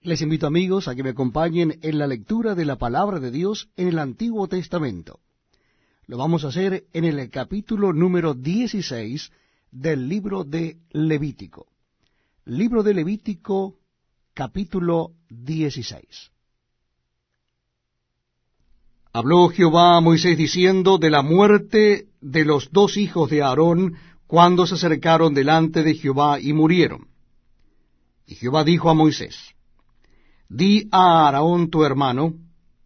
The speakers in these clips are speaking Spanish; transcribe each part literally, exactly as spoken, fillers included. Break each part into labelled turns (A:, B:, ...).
A: Les invito, amigos, a que me acompañen en la lectura de la palabra de Dios en el Antiguo Testamento. Lo vamos a hacer en el capítulo número dieciséis del libro de Levítico. Libro de Levítico, capítulo dieciséis. Habló Jehová a Moisés diciendo de la muerte de los dos hijos de Aarón cuando se acercaron delante de Jehová y murieron. Y Jehová dijo a Moisés: Di a Aarón tu hermano,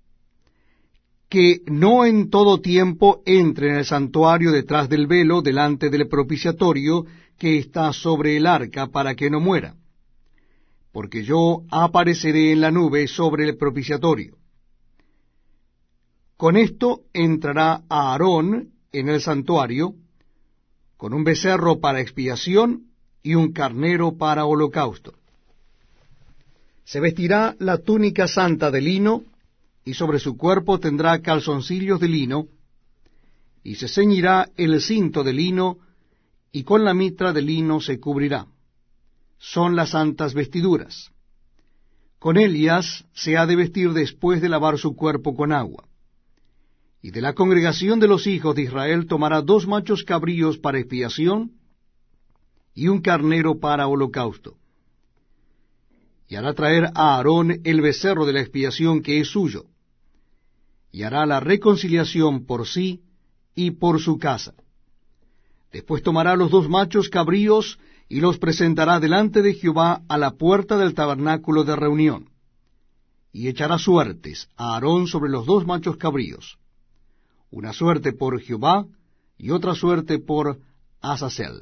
A: que no en todo tiempo entre en el santuario detrás del velo, delante del propiciatorio que está sobre el arca, para que no muera. Porque yo apareceré en la nube sobre el propiciatorio. Con esto entrará Aarón en el santuario, con un becerro para expiación y un carnero para holocausto. Se vestirá la túnica santa de lino, y sobre su cuerpo tendrá calzoncillos de lino, y se ceñirá el cinto de lino, y con la mitra de lino se cubrirá. Son las santas vestiduras. Con ellas se ha de vestir después de lavar su cuerpo con agua. Y de la congregación de los hijos de Israel tomará dos machos cabríos para expiación, y un carnero para holocausto. Y hará traer a Aarón el becerro de la expiación que es suyo, y hará la reconciliación por sí y por su casa. Después tomará los dos machos cabríos y los presentará delante de Jehová a la puerta del tabernáculo de reunión, y echará suertes a Aarón sobre los dos machos cabríos, una suerte por Jehová y otra suerte por Azazel.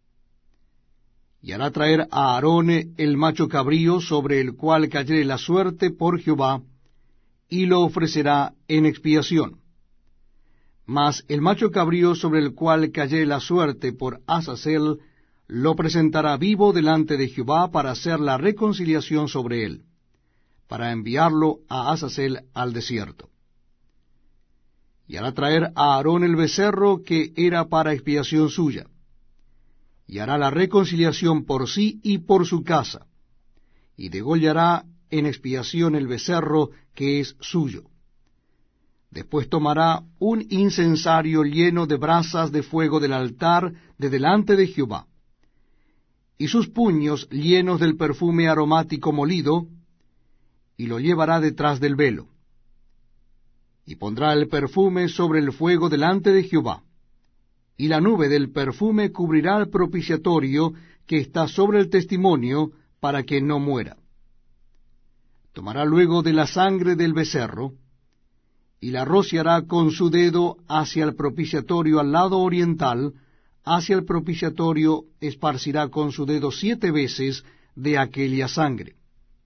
A: Y hará traer a Aarón el macho cabrío sobre el cual cayere la suerte por Jehová, y lo ofrecerá en expiación. Mas el macho cabrío sobre el cual cayere la suerte por Azazel, lo presentará vivo delante de Jehová para hacer la reconciliación sobre él, para enviarlo a Azazel al desierto. Y hará traer a Aarón el becerro que era para expiación suya, y hará la reconciliación por sí y por su casa, y degollará en expiación el becerro que es suyo. Después tomará un incensario lleno de brasas de fuego del altar de delante de Jehová, y sus puños llenos del perfume aromático molido, y lo llevará detrás del velo. Y pondrá el perfume sobre el fuego delante de Jehová, y la nube del perfume cubrirá el propiciatorio que está sobre el testimonio, para que no muera. Tomará luego de la sangre del becerro, y la rociará con su dedo hacia el propiciatorio al lado oriental, hacia el propiciatorio esparcirá con su dedo siete veces de aquella sangre.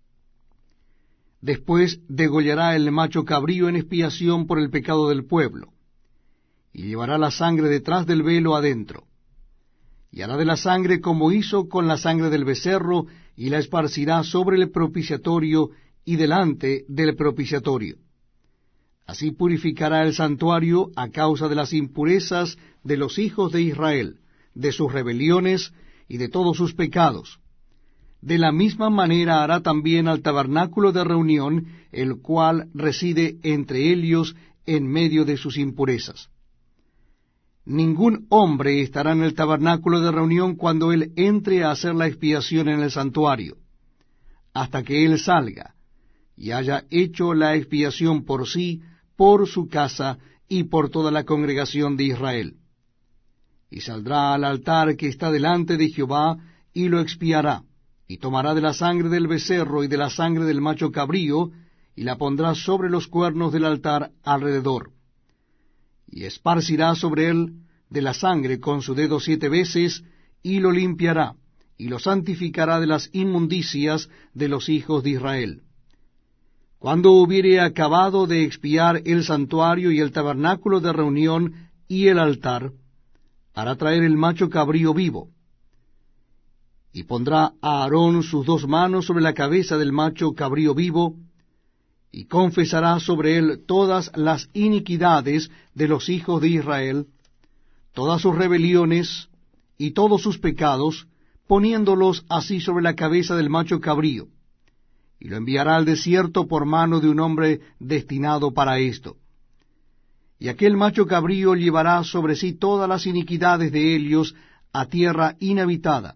A: Después degollará el macho cabrío en expiación por el pecado del pueblo, y llevará la sangre detrás del velo adentro, y hará de la sangre como hizo con la sangre del becerro, y la esparcirá sobre el propiciatorio y delante del propiciatorio. Así purificará el santuario a causa de las impurezas de los hijos de Israel, de sus rebeliones y de todos sus pecados. De la misma manera hará también al tabernáculo de reunión, el cual reside entre ellos en medio de sus impurezas. Ningún hombre estará en el tabernáculo de reunión cuando él entre a hacer la expiación en el santuario, hasta que él salga, y haya hecho la expiación por sí, por su casa y por toda la congregación de Israel. Y saldrá al altar que está delante de Jehová, y lo expiará, y tomará de la sangre del becerro y de la sangre del macho cabrío, y la pondrá sobre los cuernos del altar alrededor. Y esparcirá sobre él de la sangre con su dedo siete veces, y lo limpiará, y lo santificará de las inmundicias de los hijos de Israel. Cuando hubiere acabado de expiar el santuario y el tabernáculo de reunión y el altar, hará traer el macho cabrío vivo, y pondrá a Aarón sus dos manos sobre la cabeza del macho cabrío vivo, y confesará sobre él todas las iniquidades de los hijos de Israel, todas sus rebeliones y todos sus pecados, poniéndolos así sobre la cabeza del macho cabrío, y lo enviará al desierto por mano de un hombre destinado para esto. Y aquel macho cabrío llevará sobre sí todas las iniquidades de ellos a tierra inhabitada,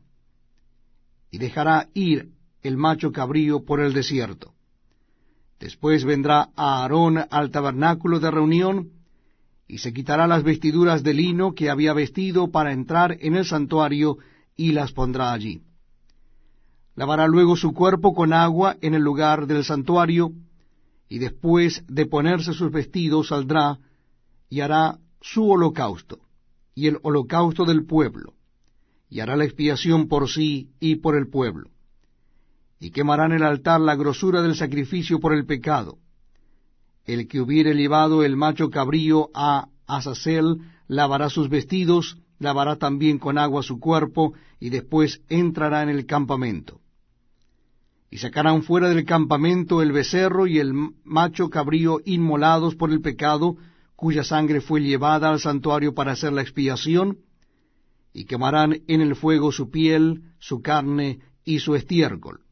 A: y dejará ir el macho cabrío por el desierto. Después vendrá Aarón al tabernáculo de reunión, y se quitará las vestiduras de lino que había vestido para entrar en el santuario, y las pondrá allí. Lavará luego su cuerpo con agua en el lugar del santuario, y después de ponerse sus vestidos saldrá, y hará su holocausto, y el holocausto del pueblo, y hará la expiación por sí y por el pueblo. Y quemará en el altar la grosura del sacrificio por el pecado. El que hubiere llevado el macho cabrío a Azazel lavará sus vestidos, lavará también con agua su cuerpo, y después entrará en el campamento. Y sacarán fuera del campamento el becerro y el macho cabrío inmolados por el pecado, cuya sangre fue llevada al santuario para hacer la expiación, y quemarán en el fuego su piel, su carne y su estiércol.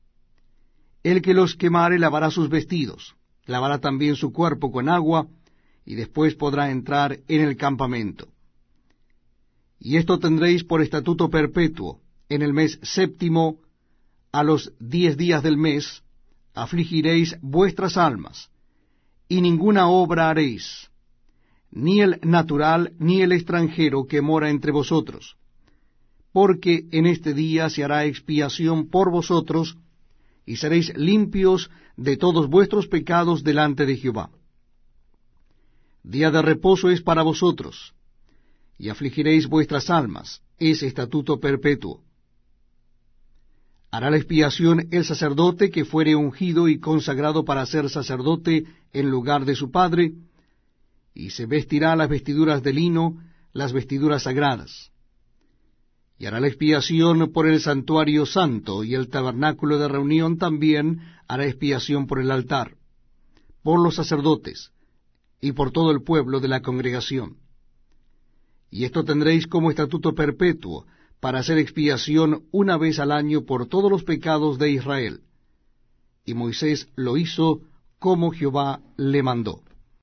A: El que los quemare lavará sus vestidos, lavará también su cuerpo con agua, y después podrá entrar en el campamento. Y esto tendréis por estatuto perpetuo: en el mes séptimo, a los diez días del mes, afligiréis vuestras almas, y ninguna obra haréis, ni el natural ni el extranjero que mora entre vosotros, porque en este día se hará expiación por vosotros, y seréis limpios de todos vuestros pecados delante de Jehová. Día de reposo es para vosotros, y afligiréis vuestras almas, es estatuto perpetuo. Hará la expiación el sacerdote que fuere ungido y consagrado para ser sacerdote en lugar de su padre, y se vestirá las vestiduras de lino, las vestiduras sagradas. Y hará la expiación por el santuario santo, y el tabernáculo de reunión también hará expiación por el altar, por los sacerdotes, y por todo el pueblo de la congregación. Y esto tendréis como estatuto perpetuo, para hacer expiación una vez al año por todos los pecados de Israel. Y Moisés lo hizo como Jehová le mandó.